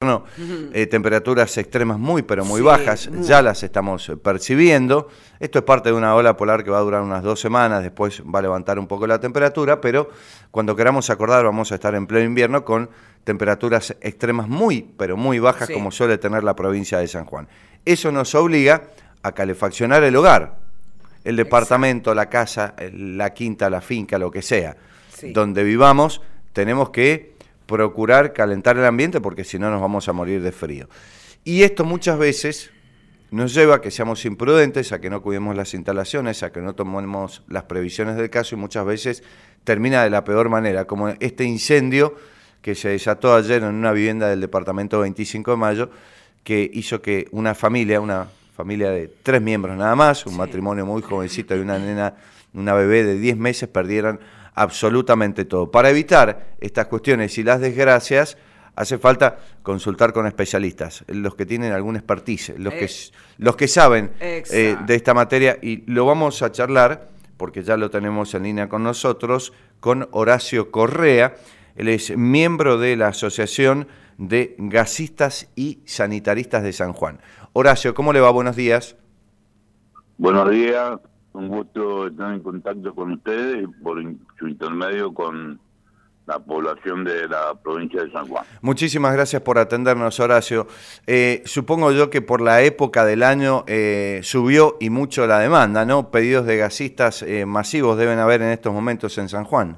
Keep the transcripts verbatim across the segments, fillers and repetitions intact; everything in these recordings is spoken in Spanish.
invierno, uh-huh. eh, temperaturas extremas muy, pero muy sí, bajas, muy. ya las estamos percibiendo. Esto es parte de una ola polar que va a durar unas dos semanas, después va a levantar un poco la temperatura, pero cuando queramos acordar vamos a estar en pleno invierno con temperaturas extremas muy, pero muy bajas, sí. como suele tener la provincia de San Juan. Eso nos obliga a calefaccionar el hogar, el departamento, Exacto. la casa, la quinta, la finca, lo que sea, sí. donde vivamos, tenemos que procurar calentar el ambiente porque si no nos vamos a morir de frío. Y esto muchas veces nos lleva a que seamos imprudentes, a que no cuidemos las instalaciones, a que no tomemos las previsiones del caso y muchas veces termina de la peor manera, como este incendio que se desató ayer en una vivienda del departamento veinticinco de mayo, que hizo que una familia, una familia de tres miembros nada más, un sí. matrimonio muy jovencito y una nena, una bebé de diez meses, perdieran absolutamente todo. Para evitar estas cuestiones y las desgracias, hace falta consultar con especialistas, los que tienen algún expertise, los, eh, que, los que saben eh, de esta materia, y lo vamos a charlar, porque ya lo tenemos en línea con nosotros, con Horacio Correa. Él es miembro de la Asociación de Gasistas y Sanitaristas de San Juan. Horacio, ¿cómo le va? Buenos días. Buenos días, un gusto estar en contacto con ustedes y por su intermedio con la población de la provincia de San Juan. Muchísimas gracias por atendernos, Horacio. Eh, supongo yo que por la época del año eh, subió y mucho la demanda, ¿no? Pedidos de gasistas eh, masivos deben haber en estos momentos en San Juan.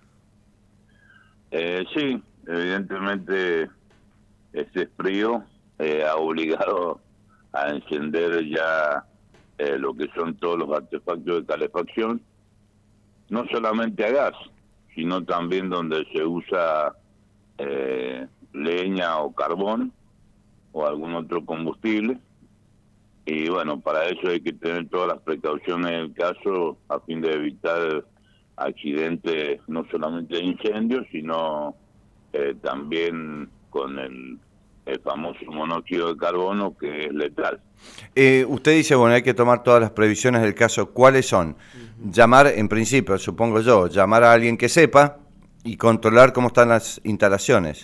Eh, sí, evidentemente este frío eh, ha obligado a encender ya eh, lo que son todos los artefactos de calefacción, no solamente a gas, sino también donde se usa eh, leña o carbón o algún otro combustible. Y bueno, para eso hay que tener todas las precauciones del caso a fin de evitar accidentes no solamente de incendios, sino eh, también con el, el famoso monóxido de carbono, que es letal. Eh, usted dice, bueno, hay que tomar todas las previsiones del caso. ¿Cuáles son? Uh-huh. Llamar, en principio, supongo yo, llamar a alguien que sepa y controlar cómo están las instalaciones.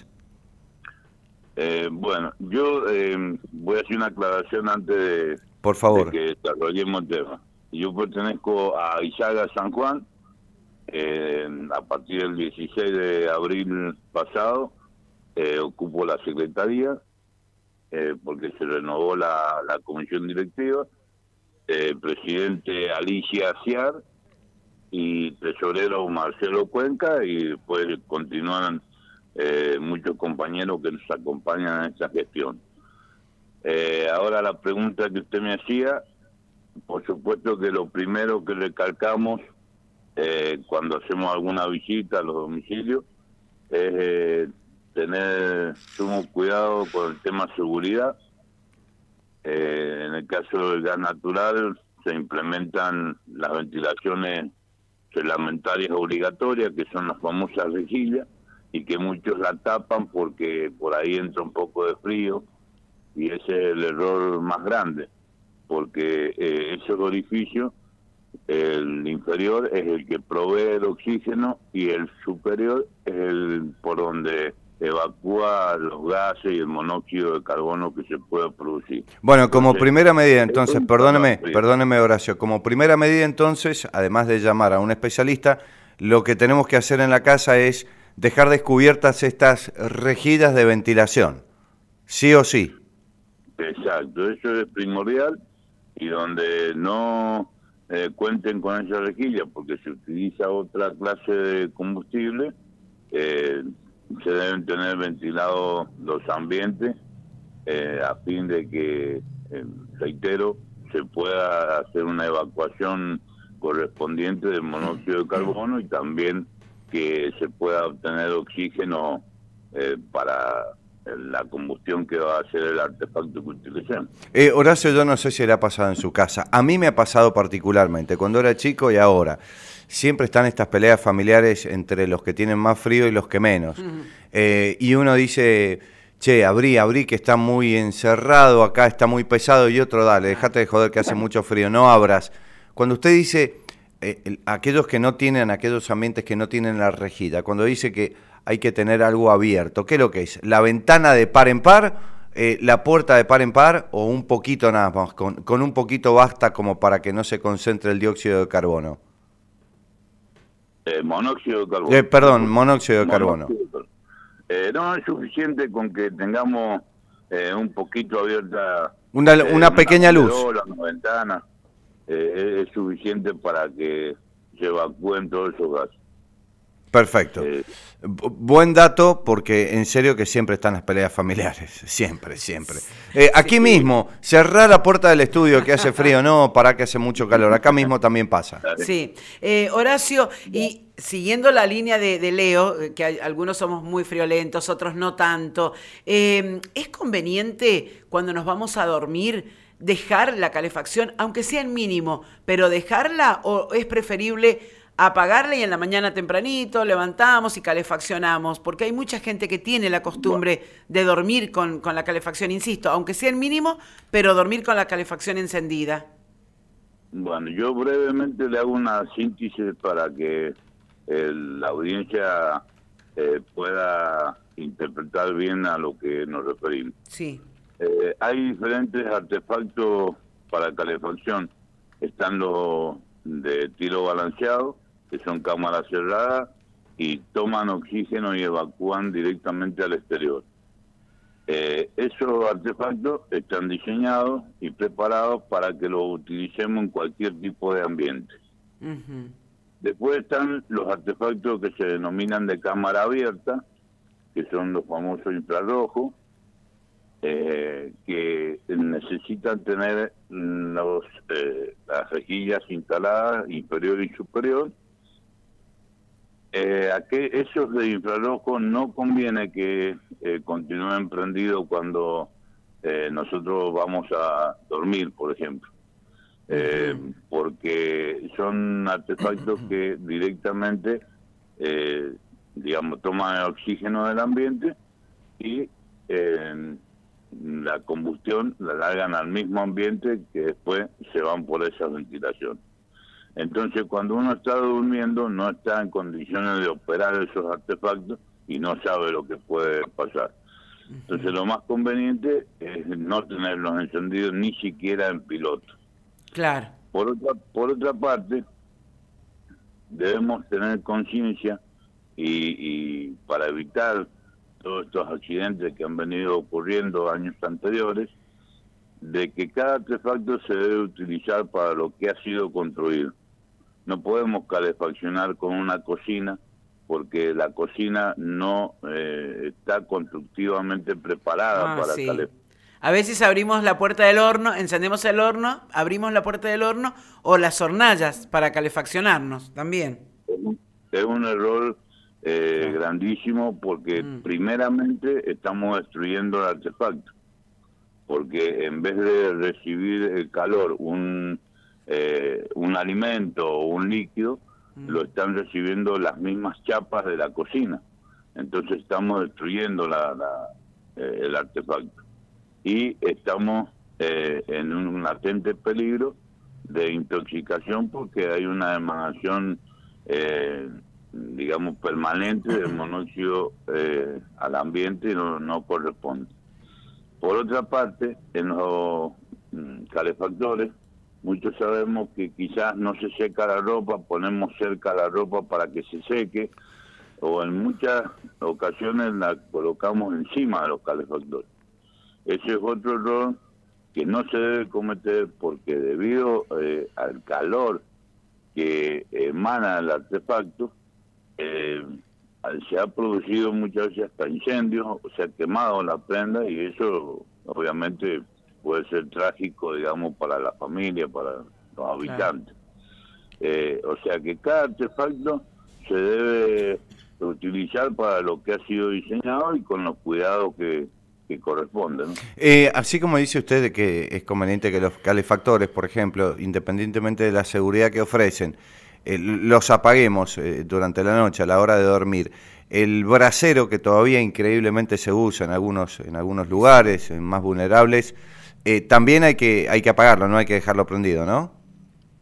Eh, bueno, yo eh, voy a hacer una aclaración antes de, Por favor. de que desarrollemos el tema. Yo pertenezco a Izaga San Juan. Eh, a partir del dieciséis de abril pasado eh, ocupo la secretaría eh, porque se renovó la, la comisión directiva, eh, presidente Alicia Ciar y tesorero Marcelo Cuenca, y después continúan eh, muchos compañeros que nos acompañan en esta gestión. Eh, ahora la pregunta que usted me hacía, por supuesto que lo primero que recalcamos Eh, cuando hacemos alguna visita a los domicilios, es eh, tener sumo cuidado con el tema seguridad. Eh, en el caso del gas natural se implementan las ventilaciones reglamentarias obligatorias, que son las famosas rejillas, y que muchos la tapan porque por ahí entra un poco de frío, y ese es el error más grande, porque eh, esos orificios, el inferior es el que provee el oxígeno y el superior es el por donde evacúa los gases y el monóxido de carbono que se puede producir. Bueno, como entonces, primera medida, entonces, perdóneme, perdóneme Horacio, como primera medida entonces, además de llamar a un especialista, lo que tenemos que hacer en la casa es dejar descubiertas estas rejillas de ventilación, sí o sí. Exacto, eso es primordial, y donde no Eh, cuenten con esa rejilla porque se utiliza otra clase de combustible, eh, se deben tener ventilados los ambientes eh, a fin de que, eh, reitero, se pueda hacer una evacuación correspondiente del monóxido de carbono y también que se pueda obtener oxígeno eh, para la combustión que va a hacer el artefacto que utilicemos. Eh, Horacio, yo no sé si le ha pasado en su casa. A mí me ha pasado particularmente, cuando era chico y ahora. Siempre están estas peleas familiares entre los que tienen más frío y los que menos. Uh-huh. Eh, y uno dice, che, abrí, abrí, que está muy encerrado, acá está muy pesado, y otro, dale, dejate de joder que hace mucho frío, no abras. Cuando usted dice, eh, el, aquellos que no tienen, aquellos ambientes que no tienen la rejilla, cuando dice que hay que tener algo abierto. ¿Qué es lo que es? ¿La ventana de par en par, eh, la puerta de par en par o un poquito nada más? Con, con un poquito basta como para que no se concentre el dióxido de carbono. Eh, monóxido de carbono. Eh, perdón, monóxido de monóxido carbono. De carbono. Eh, no es suficiente con que tengamos eh, un poquito abierta una, eh, una pequeña una luz. Una ventana eh, es suficiente para que se evacúen todos esos gases. Perfecto. Eh, Buen dato, porque en serio que siempre están las peleas familiares, siempre, siempre. Eh, aquí sí. mismo, cerrar la puerta del estudio que hace frío, no, para que hace mucho calor, acá mismo también pasa. Sí, eh, Horacio, y siguiendo la línea de, de Leo, que hay, algunos somos muy friolentos, otros no tanto, eh, ¿es conveniente cuando nos vamos a dormir dejar la calefacción, aunque sea en mínimo, pero dejarla o es preferible apagarla y en la mañana tempranito levantamos y calefaccionamos? Porque hay mucha gente que tiene la costumbre de dormir con, con la calefacción, insisto, aunque sea en mínimo, pero dormir con la calefacción encendida. Bueno, yo brevemente le hago una síntesis para que eh, la audiencia eh, pueda interpretar bien a lo que nos referimos. Sí. Eh, hay diferentes artefactos para calefacción. Están los de tiro balanceado, que son cámaras cerradas y toman oxígeno y evacúan directamente al exterior. Eh, esos artefactos están diseñados y preparados para que los utilicemos en cualquier tipo de ambiente. Uh-huh. Después están los artefactos que se denominan de cámara abierta, que son los famosos infrarrojos, eh, que necesitan tener los, eh, las rejillas instaladas inferior y superior. Eh, a que esos de infrarrojo no conviene que eh, continúen prendidos cuando eh, nosotros vamos a dormir, por ejemplo, eh, uh-huh. porque son artefactos que directamente, eh, digamos, toman el oxígeno del ambiente y eh, la combustión la largan al mismo ambiente que después se van por esa ventilación. Entonces, cuando uno está durmiendo, no está en condiciones de operar esos artefactos y no sabe lo que puede pasar. Entonces, lo más conveniente es no tenerlos encendidos ni siquiera en piloto. Claro. Por otra, por otra parte, debemos tener conciencia y, y para evitar todos estos accidentes que han venido ocurriendo años anteriores, de que cada artefacto se debe utilizar para lo que ha sido construido. No podemos calefaccionar con una cocina porque la cocina no eh, está constructivamente preparada ah, para sí. calefaccionar. A veces abrimos la puerta del horno, encendemos el horno, abrimos la puerta del horno o las hornallas para calefaccionarnos también. Es un, es un error eh, sí. grandísimo porque mm. primeramente estamos destruyendo el artefacto. Porque en vez de recibir el calor, un eh, un alimento o un líquido, mm. lo están recibiendo las mismas chapas de la cocina. Entonces estamos destruyendo la, la, eh, el artefacto. Y estamos eh, en un latente peligro de intoxicación porque hay una emanación, eh, digamos, permanente de monóxido eh, al ambiente y no, no corresponde. Por otra parte, en los mm, calefactores, muchos sabemos que quizás no se seca la ropa, ponemos cerca la ropa para que se seque, o en muchas ocasiones la colocamos encima de los calefactores. Ese es otro error que no se debe cometer porque debido eh, al calor que emana el artefacto, eh, se ha producido muchas veces hasta incendios, se ha quemado la prenda y eso obviamente puede ser trágico, digamos, para la familia, para los habitantes. Claro. Eh, o sea que cada artefacto se debe utilizar para lo que ha sido diseñado y con los cuidados que, que corresponden, ¿no? Eh, así como dice usted de que es conveniente que los calefactores, por ejemplo, independientemente de la seguridad que ofrecen, Eh, los apaguemos eh, durante la noche a la hora de dormir. El brasero, que todavía increíblemente se usa en algunos en algunos lugares en más vulnerables, eh, también hay que hay que apagarlo, no hay que dejarlo prendido, ¿no?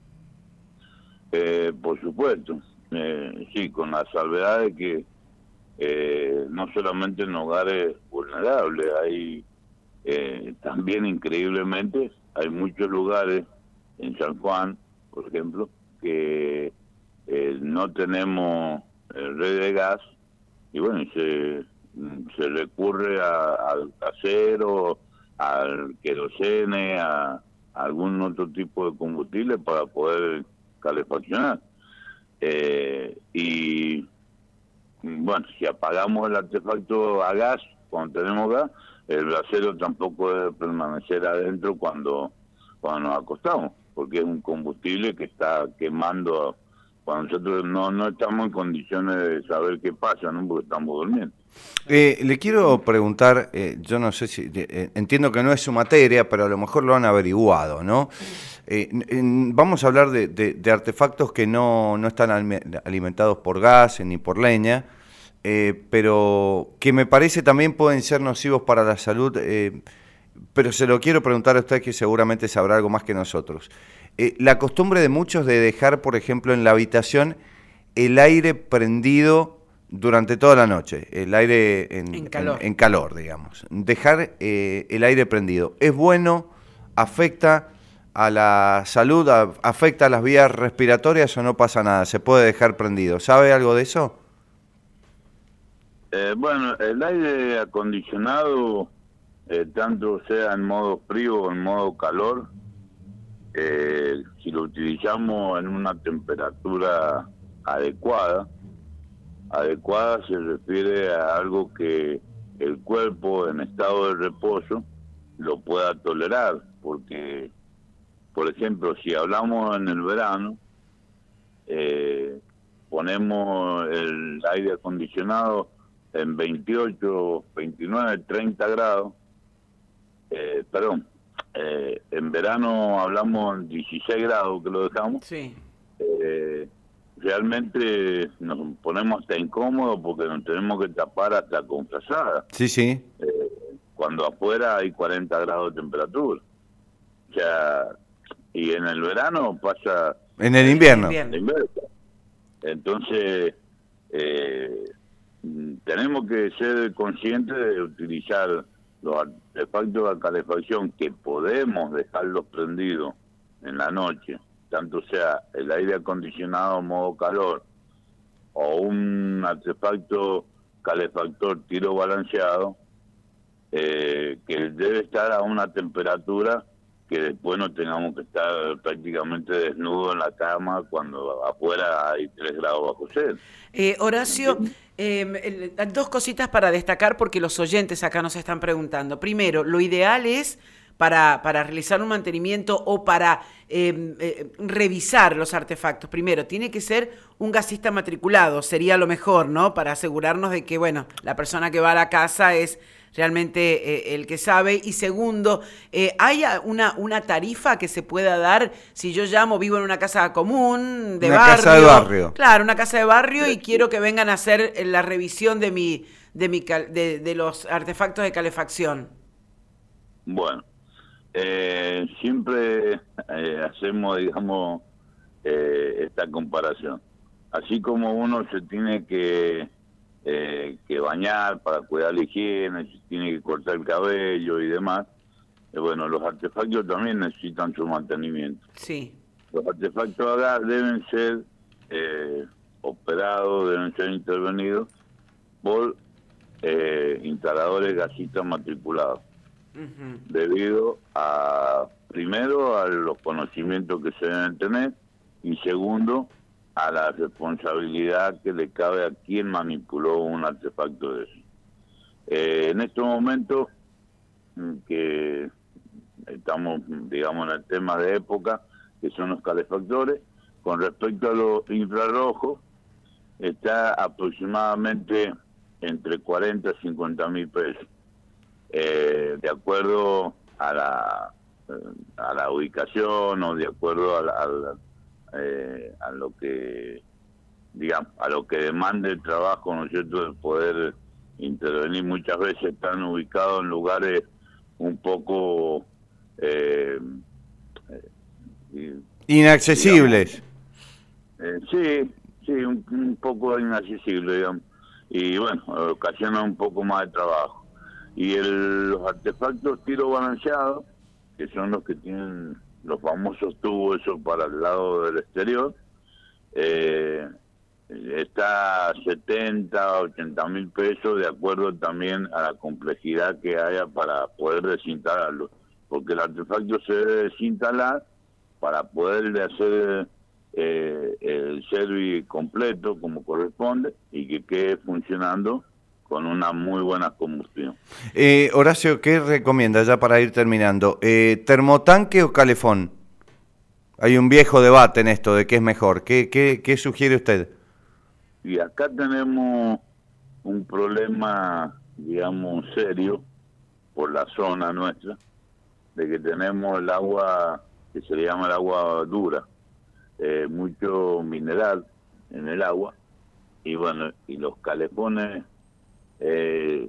Eh, por supuesto, eh, sí, con la salvedad de que eh, no solamente en hogares vulnerables, hay eh, también increíblemente, hay muchos lugares en San Juan, por ejemplo, que eh, no tenemos eh, red de gas y bueno, se, se recurre a, al casero, al querosene, a, a algún otro tipo de combustible para poder calefaccionar. Eh, y bueno, si apagamos el artefacto a gas, cuando tenemos gas, el brasero tampoco debe permanecer adentro cuando, cuando nos acostamos, porque es un combustible que está quemando cuando nosotros no, no estamos en condiciones de saber qué pasa, ¿no? Porque estamos durmiendo. Eh, le quiero preguntar, eh, yo no sé si, eh, entiendo que no es su materia, pero a lo mejor lo han averiguado, ¿no? Eh, en, vamos a hablar de, de, de artefactos que no, no están alimentados por gas ni por leña, eh, pero que me parece también pueden ser nocivos para la salud, eh, pero se lo quiero preguntar a usted que seguramente sabrá algo más que nosotros. Eh, la costumbre de muchos de dejar, por ejemplo, en la habitación el aire prendido durante toda la noche, el aire en, en, calor. en, en calor, digamos. Dejar eh, el aire prendido. ¿Es bueno? ¿Afecta a la salud? A, ¿Afecta a las vías respiratorias o no pasa nada? ¿Se puede dejar prendido? ¿Sabe algo de eso? Eh, bueno, el aire acondicionado, eh, tanto sea en modo frío o en modo calor, eh, si lo utilizamos en una temperatura adecuada, adecuada se refiere a algo que el cuerpo en estado de reposo lo pueda tolerar, porque, por ejemplo, si hablamos en el verano, eh, ponemos el aire acondicionado en veintiocho, veintinueve, treinta grados, eh, perdón, eh, en verano hablamos en dieciséis grados que lo dejamos, sí. eh, realmente nos ponemos hasta incómodos porque nos tenemos que tapar hasta con frazada. Sí, sí. Eh, cuando afuera hay cuarenta grados de temperatura. O sea, y en el verano pasa... En el invierno. En el invierno. Entonces, eh, tenemos que ser conscientes de utilizar los artefactos de calefacción que podemos dejarlos prendidos en la noche, tanto sea el aire acondicionado modo calor o un artefacto calefactor tiro balanceado, eh, que debe estar a una temperatura que después no tengamos que estar prácticamente desnudos en la cama cuando afuera hay tres grados bajo cero. Eh, Horacio, eh, dos cositas para destacar porque los oyentes acá nos están preguntando. Primero, lo ideal es para, para realizar un mantenimiento o para eh, eh, revisar los artefactos. Primero, tiene que ser un gasista matriculado, sería lo mejor, ¿no? Para asegurarnos de que, bueno, la persona que va a la casa es realmente eh, el que sabe. Y segundo, eh, ¿hay una, una tarifa que se pueda dar si yo llamo, vivo en una casa común, de una barrio? Una casa de barrio. Claro, una casa de barrio y quiero que vengan a hacer la revisión de mi de, mi, de, de los artefactos de calefacción. Bueno, eh, siempre eh, hacemos, digamos, eh, esta comparación. Así como uno se tiene que... Eh, que bañar para cuidar la higiene, se tiene que cortar el cabello y demás, eh, bueno, los artefactos también necesitan su mantenimiento. Sí. Los artefactos acá deben ser eh, operados, deben ser intervenidos por eh, instaladores gasistas matriculados, uh-huh. debido a, primero, a los conocimientos que se deben tener y segundo, a la responsabilidad que le cabe a quien manipuló un artefacto de eso. Eh, en estos momentos que estamos, digamos, en el tema de época, que son los calefactores, con respecto a los infrarrojos, está aproximadamente entre cuarenta y cincuenta mil pesos, eh, de acuerdo a la, a la ubicación o de acuerdo a la, a la Eh, a lo que digamos a lo que demande el trabajo, ¿no es cierto?, de poder intervenir. Muchas veces están ubicados en lugares un poco eh, eh, inaccesibles. Digamos, eh, sí, sí, un, un poco inaccesible, digamos. y bueno, ocasiona un poco más de trabajo. Y el, los artefactos tiro balanceados, que son los que tienen los famosos tubos esos para el lado del exterior, eh, está a setenta, ochenta mil pesos, de acuerdo también a la complejidad que haya para poder desinstalarlo, porque el artefacto se debe desinstalar para poder hacer eh, el service completo como corresponde y que quede funcionando con una muy buena combustión. Eh, Horacio, ¿qué recomienda ya para ir terminando? Eh, ¿Termotanque o calefón? Hay un viejo debate en esto de qué es mejor. ¿Qué, qué, qué sugiere usted? Y acá tenemos un problema, digamos, serio por la zona nuestra, de que tenemos el agua que se le llama el agua dura, eh, mucho mineral en el agua, y bueno, y los calefones eh,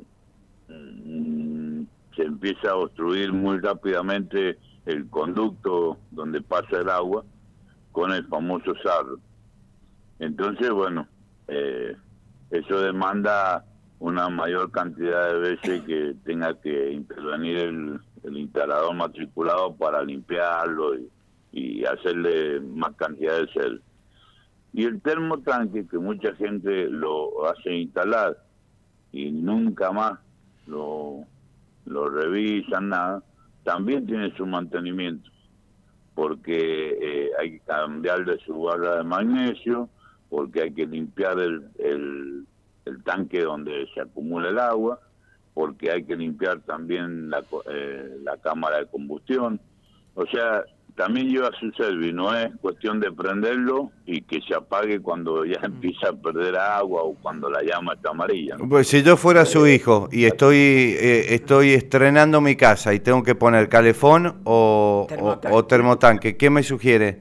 mm, se empieza a obstruir muy rápidamente el conducto donde pasa el agua con el famoso sarro. Entonces, bueno, eh, eso demanda una mayor cantidad de veces que tenga que intervenir el, el instalador matriculado para limpiarlo y, y hacerle más cantidad de sel. Y el termotanque, que mucha gente lo hace instalar y nunca más lo, lo revisan, nada, también tiene su mantenimiento, porque eh, hay que cambiarle su barra de magnesio, porque hay que limpiar el, el, el tanque donde se acumula el agua, porque hay que limpiar también la, eh, la cámara de combustión. O sea, también lleva su servicio, no es cuestión de prenderlo y que se apague cuando ya empieza a perder agua o cuando la llama está amarilla, ¿no? Pues si yo fuera su hijo y estoy eh, estoy estrenando mi casa y tengo que poner calefón o termotanque, o, o termotanque, ¿qué me sugiere?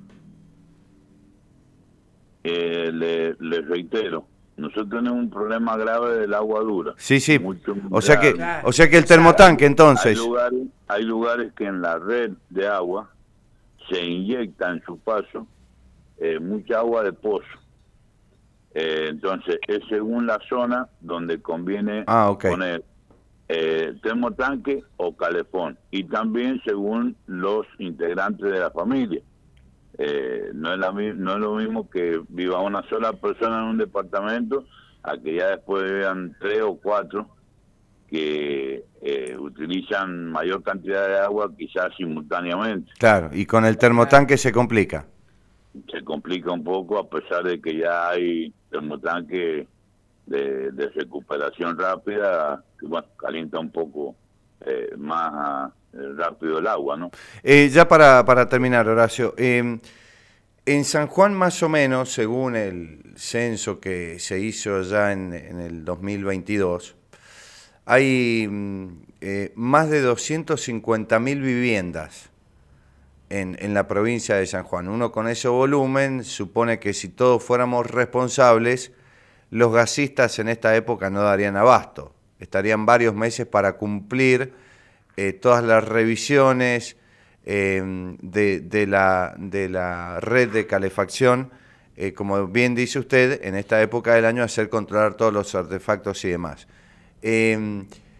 Eh, le, le reitero, nosotros tenemos un problema grave del agua dura. Sí, sí. Mucho, muy o sea grave. que o sea que el termotanque, entonces. Hay lugares, hay lugares que en la red de agua se inyecta en su paso eh, mucha agua de pozo. Eh, entonces es según la zona donde conviene ah, okay. poner eh, termotanque o calefón, y también según los integrantes de la familia. Eh, no es la, no es lo mismo que viva una sola persona en un departamento a que ya después vean tres o cuatro que eh, utilizan mayor cantidad de agua quizás simultáneamente. Claro, y con el termotanque se complica. Se complica un poco, a pesar de que ya hay termotanque de, de recuperación rápida, que bueno, calienta un poco eh, más eh, rápido el agua, ¿no? Eh, ya para, para terminar, Horacio, eh, en San Juan más o menos, según el censo que se hizo ya en, en el dos mil veintidós, hay eh, más de doscientas cincuenta mil viviendas en, en la provincia de San Juan. Uno con ese volumen supone que si todos fuéramos responsables, los gasistas en esta época no darían abasto. Estarían varios meses para cumplir eh, todas las revisiones eh, de, de, la, de la red de calefacción. Eh, como bien dice usted, en esta época del año hacer controlar todos los artefactos y demás. Eh,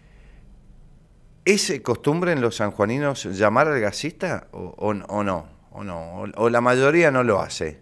¿Es costumbre en los sanjuaninos llamar al gasista o, o, o no? ¿O no? O, ¿O la mayoría no lo hace?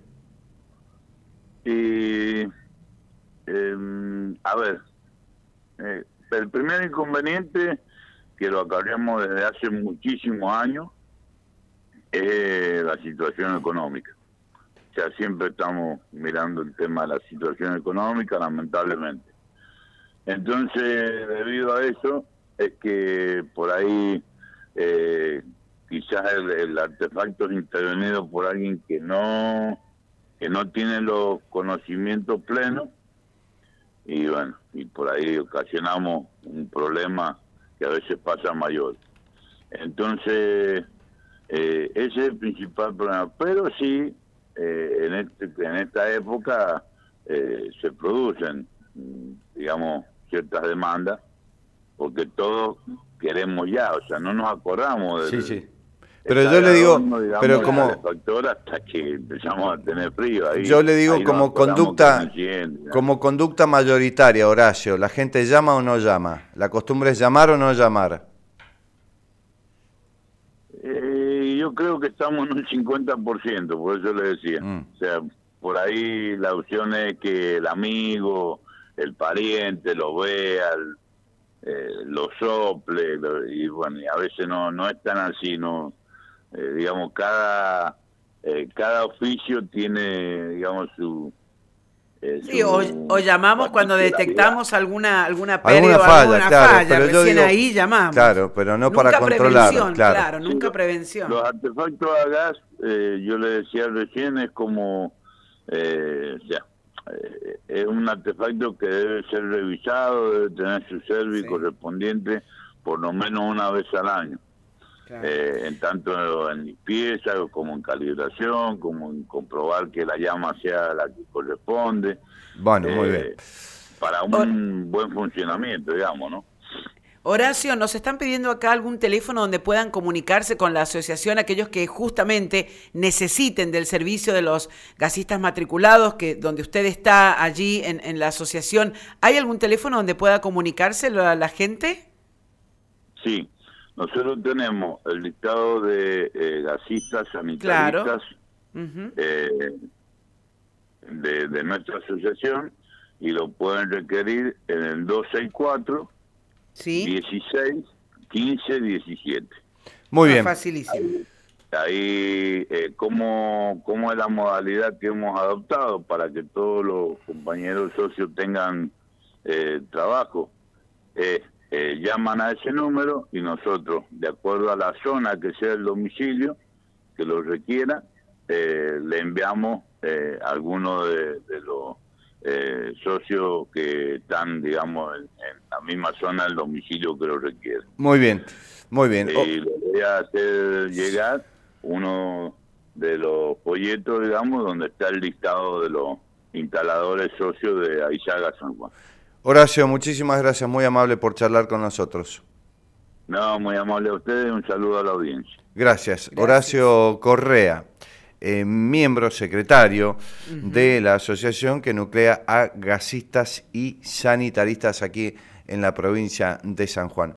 Y, eh, a ver, eh, el primer inconveniente, que lo acarreamos desde hace muchísimos años, es la situación económica. O sea, siempre estamos mirando el tema de la situación económica, lamentablemente. Entonces, debido a eso, es que por ahí eh, quizás el, el artefacto es intervenido por alguien que no que no tiene los conocimientos plenos, y bueno, y por ahí ocasionamos un problema que a veces pasa mayor. Entonces, eh, ese es el principal problema. Pero sí, eh, en, este, en esta época eh, se producen, digamos, ciertas demandas, porque todos queremos ya, o sea, no nos acordamos de... Sí, sí. Pero está yo le el digo, adorno, digamos, pero la como calefactora hasta que empezamos a tener frío. Ahí, yo le digo ahí nos como acordamos conducta, que no enciende, ¿no? como conducta mayoritaria, Horacio, ¿la gente llama o no llama? ¿La costumbre es llamar o no llamar? Eh, yo creo que estamos en un cincuenta por ciento, por eso le decía. Mm. O sea, por ahí la opción es que el amigo, el pariente lo vea, el- eh, lo sople, lo- y bueno, y a veces no no es tan así, no. Eh, digamos, cada eh, cada oficio tiene, digamos, su... eh, Sí, o, su o llamamos cuando particularidad. detectamos alguna alguna Alguna pérdida o falla, alguna claro, falla, pero yo recién digo- ahí llamamos. claro, pero no Nunca para controlar, prevención, claro. claro, Sí, nunca lo- prevención. Los artefactos a gas, eh, yo le decía recién, es como, eh, o sea, eh, es un artefacto que debe ser revisado, debe tener su servicio Sí. correspondiente por lo menos una vez al año. Claro. Eh, en tanto en limpieza, como en calibración, como en comprobar que la llama sea la que corresponde. Bueno, muy eh, bien. Para un buen funcionamiento, digamos, ¿no? Horacio, nos están pidiendo acá algún teléfono donde puedan comunicarse con la asociación aquellos que justamente necesiten del servicio de los gasistas matriculados, que donde usted está allí en, en la asociación. ¿Hay algún teléfono donde pueda comunicarse la, la gente? Sí, nosotros tenemos el listado de eh, gasistas sanitaristas Uh-huh. eh, de, de nuestra asociación y lo pueden requerir en el dos seis cuatro, Sí. dieciséis, quince, diecisiete. Muy Ah, bien. Facilísimo. Ahí, eh, ¿cómo, ¿cómo es la modalidad que hemos adoptado para que todos los compañeros socios tengan eh, trabajo? Eh, eh, llaman a ese número y nosotros, de acuerdo a la zona que sea el domicilio, que lo requiera, eh, le enviamos eh, a algunos de, de los eh, socios que están, digamos, en, en la misma zona del domicilio que lo requiere. Muy bien. Muy bien. Oh, Y le voy a hacer llegar uno de los folletos, digamos, donde está el listado de los instaladores socios de Aizaga San Juan. Horacio, muchísimas gracias, muy amable por charlar con nosotros. No, muy amable a ustedes, un saludo a la audiencia. Gracias. Gracias. Horacio Correa, eh, miembro secretario uh-huh. de la asociación que nuclea a gasistas y sanitaristas aquí en la provincia de San Juan.